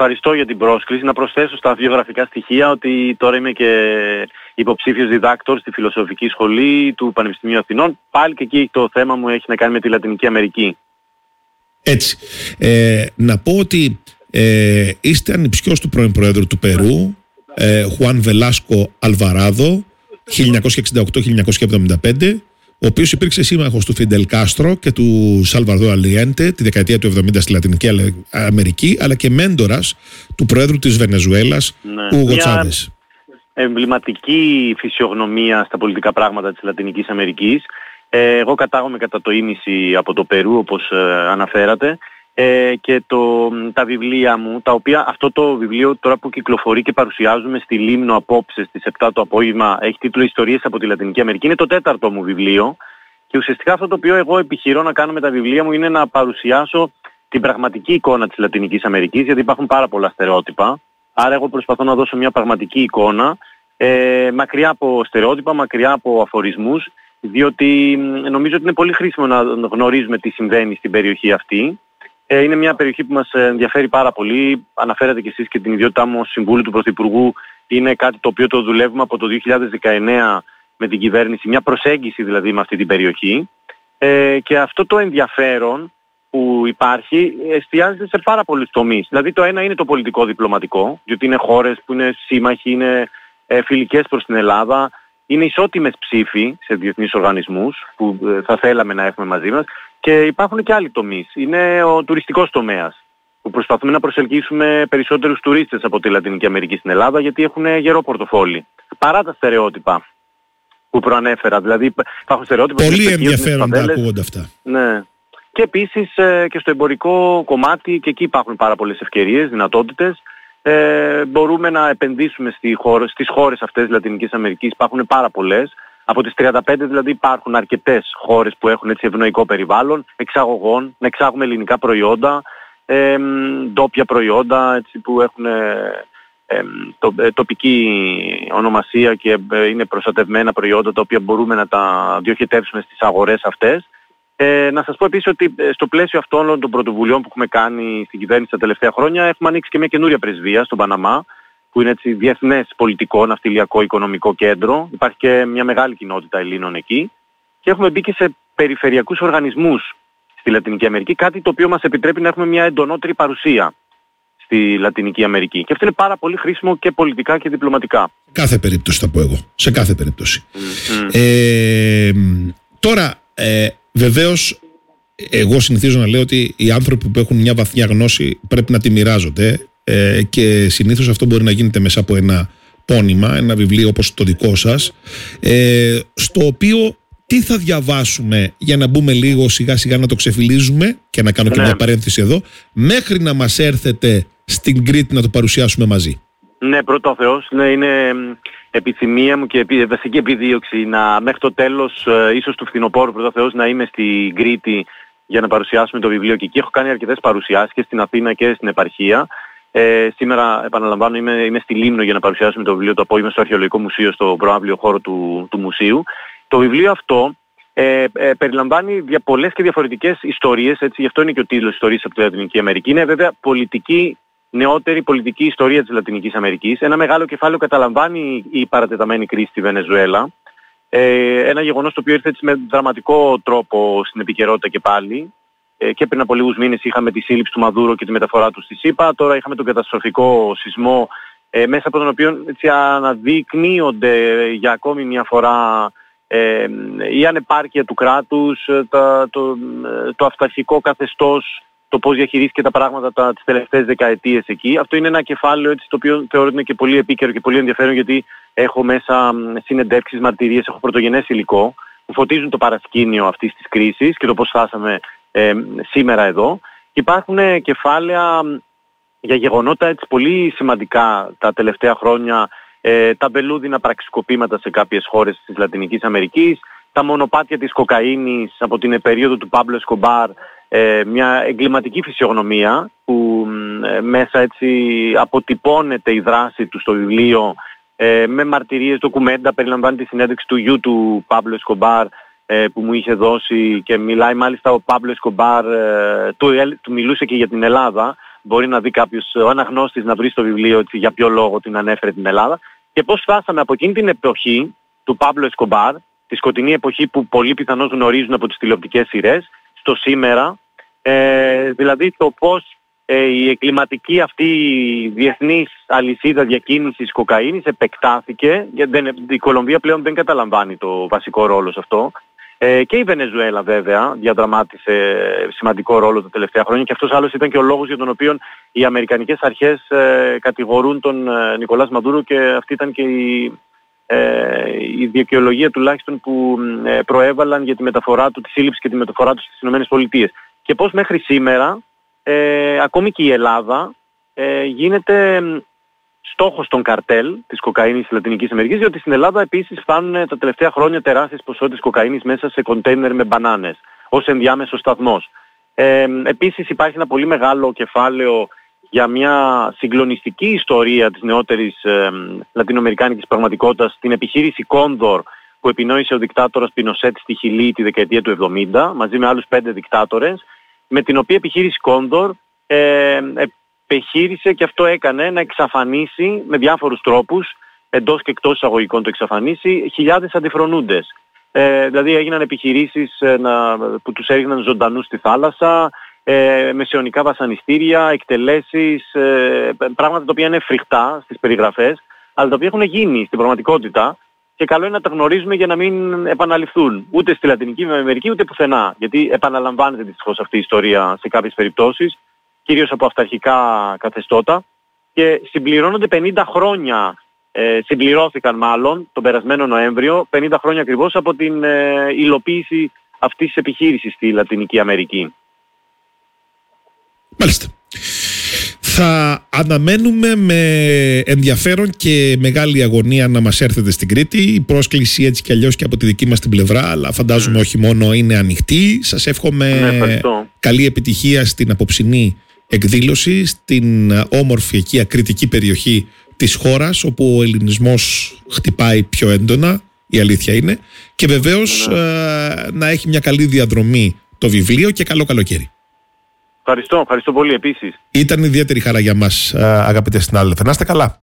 ευχαριστώ για την πρόσκληση. Να προσθέσω στα βιογραφικά στοιχεία ότι τώρα είμαι και υποψήφιος διδάκτορ στη Φιλοσοφική Σχολή του Πανεπιστημίου Αθηνών. Πάλι και εκεί το θέμα μου έχει να κάνει με τη Λατινική Αμερική. Έτσι. Να πω ότι είστε ανιψιός του πρώην Προέδρου του Περού, Χουάν Βελάσκο Αλβαράδο, 1968-1975, ο οποίος υπήρξε σύμμαχος του Φιντελ Κάστρο και του Σαλβαδόρ Αλιέντε τη δεκαετία του 70 στη Λατινική Αμερική, αλλά και μέντορας του Προέδρου της Βενεζουέλας, Ούγο Τσάβες. Εμβληματική φυσιογνωμία στα πολιτικά πράγματα της Λατινικής Αμερικής. Εγώ κατάγομαι κατά το ίμιση από το Περού, όπως αναφέρατε, και τα βιβλία μου, τα οποία αυτό το βιβλίο τώρα που κυκλοφορεί και παρουσιάζουμε στη Λίμνο απόψε στις 7 το απόγευμα, έχει τίτλο «Ιστορίες από τη Λατινική Αμερική», είναι το 4ο μου βιβλίο, και ουσιαστικά αυτό το οποίο εγώ επιχειρώ να κάνω με τα βιβλία μου είναι να παρουσιάσω την πραγματική εικόνα της Λατινικής Αμερικής, γιατί υπάρχουν πάρα πολλά στερεότυπα. Άρα εγώ προσπαθώ να δώσω μια πραγματική εικόνα, μακριά από στερεότυπα, μακριά από αφορισμούς, διότι νομίζω ότι είναι πολύ χρήσιμο να γνωρίζουμε τι συμβαίνει στην περιοχή αυτή. Είναι μια περιοχή που μας ενδιαφέρει πάρα πολύ. Αναφέρατε και εσείς και την ιδιότητά μου ως Συμβούλου του Πρωθυπουργού. Είναι κάτι το οποίο το δουλεύουμε από το 2019 με την κυβέρνηση, μια προσέγγιση δηλαδή με αυτή την περιοχή. Και αυτό το ενδιαφέρον που υπάρχει εστιάζεται σε πάρα πολλούς τομείς. Δηλαδή το ένα είναι το πολιτικό διπλωματικό, διότι είναι χώρες που είναι σύμμαχοι, είναι φιλικές προς την Ελλάδα, είναι ισότιμες ψήφοι σε διεθνείς οργανισμούς που θα θέλαμε να έχουμε μαζί μας, και υπάρχουν και άλλοι τομείς. Είναι ο τουριστικός τομέας, που προσπαθούμε να προσελκύσουμε περισσότερους τουρίστες από τη Λατινική Αμερική στην Ελλάδα, γιατί έχουν γερό πορτοφόλι. Παρά τα στερεότυπα που προανέφερα, δηλαδή υπάρχουν στερεότυπα. Πολύ ενδιαφέροντα ακούγονται αυτά. Ναι. Και επίσης και στο εμπορικό κομμάτι, και εκεί υπάρχουν πάρα πολλές ευκαιρίες, δυνατότητες. Μπορούμε να επενδύσουμε στις χώρες αυτές της Λατινικής Αμερικής, υπάρχουν πάρα πολλές. Από τις 35 δηλαδή υπάρχουν αρκετές χώρες που έχουν έτσι ευνοϊκό περιβάλλον εξαγωγών, να εξάγουμε ελληνικά προϊόντα, ντόπια προϊόντα έτσι, που έχουν τοπική ονομασία και είναι προστατευμένα προϊόντα, τα οποία μπορούμε να τα διοχετεύσουμε στις αγορές αυτές. Να σας πω επίσης ότι στο πλαίσιο αυτών των πρωτοβουλειών που έχουμε κάνει στην κυβέρνηση τα τελευταία χρόνια, έχουμε ανοίξει και μια καινούρια πρεσβεία στον Παναμά, που είναι έτσι διεθνές πολιτικό, ναυτιλιακό, οικονομικό κέντρο. Υπάρχει και μια μεγάλη κοινότητα Ελλήνων εκεί. Και έχουμε μπει και σε περιφερειακούς οργανισμούς στη Λατινική Αμερική, κάτι το οποίο μας επιτρέπει να έχουμε μια εντονότερη παρουσία στη Λατινική Αμερική. Και αυτό είναι πάρα πολύ χρήσιμο και πολιτικά και διπλωματικά. Κάθε περίπτωση θα πω εγώ. Σε κάθε περίπτωση. Τώρα, βεβαίως, εγώ συνηθίζω να λέω ότι οι άνθρωποι που έχουν μια βαθιά γνώση πρέπει να τη μοιράζονται, και συνήθως αυτό μπορεί να γίνεται μέσα από ένα πόνημα, ένα βιβλίο όπως το δικό σας, στο οποίο τι θα διαβάσουμε για να μπούμε λίγο σιγά σιγά να το ξεφυλίζουμε, και να κάνω και μια παρένθεση εδώ, μέχρι να μας έρθετε στην Κρήτη να το παρουσιάσουμε μαζί. Ναι, πρώτο ο Θεός, ναι, είναι επιθυμία μου και βασική επιδίωξη μέχρι το τέλος, ίσως του φθινοπόρου, πρώτο ο Θεός, να είμαι στην Κρήτη για να παρουσιάσουμε το βιβλίο, και εκεί έχω κάνει αρκετές παρουσιάσεις και στην Αθήνα και στην επαρχία. Σήμερα, επαναλαμβάνω, είμαι στη Λίμνο για να παρουσιάσουμε το βιβλίο το απόγευμα στο Αρχαιολογικό Μουσείο, στο προαύλιο χώρο του μουσείου. Το βιβλίο αυτό περιλαμβάνει πολλές και διαφορετικές ιστορίες, έτσι, γι' αυτό είναι και ο τίτλος «Ιστορίες από τη Λατινική Αμερική». Είναι βέβαια νεότερη πολιτική ιστορία της Λατινικής Αμερικής. Ένα μεγάλο κεφάλαιο καταλαμβάνει η παρατεταμένη κρίση στη Βενεζουέλα. Ένα γεγονός το οποίο ήρθε έτσι με δραματικό τρόπο στην επικαιρότητα και πάλι. Και πριν από λίγους μήνες είχαμε τη σύλληψη του Μαδούρο και τη μεταφορά του στη ΣΥΠΑ. Τώρα είχαμε τον καταστροφικό σεισμό, μέσα από τον οποίο έτσι αναδεικνύονται για ακόμη μια φορά η ανεπάρκεια του κράτους, το αυταρχικό καθεστώς, το πώς διαχειρίστηκε τα πράγματα τις τελευταίες δεκαετίες εκεί. Αυτό είναι ένα κεφάλαιο έτσι, το οποίο θεωρώ ότι είναι και πολύ επίκαιρο και πολύ ενδιαφέρον, γιατί έχω μέσα συνεντεύξεις, μαρτυρίες, έχω πρωτογενές υλικό που φωτίζουν το παρασκήνιο αυτής της κρίσης και το πώς φτάσαμε σήμερα εδώ. Υπάρχουν κεφάλαια για γεγονότα έτσι πολύ σημαντικά τα τελευταία χρόνια, τα βελούδινα πραξικοπήματα σε κάποιες χώρες της Λατινικής Αμερικής, τα μονοπάτια της κοκαίνης από την περίοδο του Πάμπλο Εσκομπάρ, μια εγκληματική φυσιογνωμία που μέσα έτσι αποτυπώνεται η δράση του στο βιβλίο, με μαρτυρίες, ντοκουμέντα, περιλαμβάνει τη συνέντευξη του γιου του Πάμπλο Εσκομπάρ που μου είχε δώσει, και μιλάει μάλιστα ο Πάμπλο Εσκομπάρ, του μιλούσε και για την Ελλάδα, μπορεί να δει κάποιος, ο αναγνώστης να βρει στο βιβλίο έτσι, για ποιο λόγο την ανέφερε την Ελλάδα και πώς φτάσαμε από εκείνη την εποχή του Πάμπλο Εσκομπάρ, τη σκοτεινή εποχή που πολλοί πιθανώς γνωρίζουν από τις τηλεοπτικές σειρές, στο σήμερα, δηλαδή το πώς η εγκληματική αυτή διεθνής αλυσίδα διακίνησης κοκαίνης επεκτάθηκε, γιατί η Κολομβία πλέον δεν καταλαμβάνει το βασικό ρόλο σε αυτό, και η Βενεζουέλα βέβαια διαδραμάτισε σημαντικό ρόλο τα τελευταία χρόνια και αυτός άλλος ήταν και ο λόγος για τον οποίο οι αμερικανικές αρχές κατηγορούν τον Νικολάς Μαδούρο και αυτή ήταν και η δικαιολογία τουλάχιστον που προέβαλαν για τη μεταφορά του, τη σύλληψη και τη μεταφορά του στις ΗΠΑ. Και πώς μέχρι σήμερα ακόμη και η Ελλάδα γίνεται στόχος των καρτέλ της κοκαίνης της Λατινικής Αμερικής, διότι στην Ελλάδα επίσης φτάνουν τα τελευταία χρόνια τεράστιες ποσότητες κοκαίνης μέσα σε κοντέινερ με μπανάνες, ως ενδιάμεσος σταθμός. Επίσης υπάρχει ένα πολύ μεγάλο κεφάλαιο για μια συγκλονιστική ιστορία της νεότερης λατινοαμερικάνικης πραγματικότητας, την επιχείρηση Κόνδορ που επινόησε ο δικτάτορας Πινοσέτ στη Χιλή τη δεκαετία του 70, μαζί με άλλους 5 δικτάτορες, με την οποία επιχείρηση Κόνδορ επιχείρησε και αυτό έκανε να εξαφανίσει με διάφορους τρόπους, εντός και εκτός εισαγωγικών το εξαφανίσει, χιλιάδες αντιφρονούντες. Δηλαδή έγιναν επιχειρήσεις που τους έριχναν ζωντανούς στη θάλασσα, μεσαιωνικά βασανιστήρια, εκτελέσεις, πράγματα τα οποία είναι φρικτά στις περιγραφές, αλλά τα οποία έχουν γίνει στην πραγματικότητα και καλό είναι να τα γνωρίζουμε για να μην επαναληφθούν ούτε στη Λατινική Αμερική ούτε πουθενά, γιατί επαναλαμβάνεται δυστυχώς αυτή η ιστορία σε κάποιες περιπτώσεις, κυρίως από αυταρχικά καθεστώτα, και συμπληρώνονται 50 χρόνια, συμπληρώθηκαν μάλλον τον περασμένο Νοέμβριο, 50 χρόνια ακριβώς από την υλοποίηση αυτής της επιχείρησης στη Λατινική Αμερική. Μάλιστα. Θα αναμένουμε με ενδιαφέρον και μεγάλη αγωνία να μας έρθετε στην Κρήτη. Η πρόσκληση έτσι κι αλλιώς και από τη δική μας την πλευρά, αλλά φαντάζομαι όχι μόνο, είναι ανοιχτή. Σας εύχομαι καλή επιτυχία στην απόψινή εκδήλωση, στην όμορφη εκεί ακριτική περιοχή της χώρας, όπου ο ελληνισμός χτυπάει πιο έντονα, η αλήθεια είναι, και βεβαίως να έχει μια καλή διαδρομή το βιβλίο και καλό καλοκαίρι. Ευχαριστώ πολύ επίσης. Ήταν ιδιαίτερη χαρά για μας, αγαπητέ συνάδελφε. Να είστε καλά.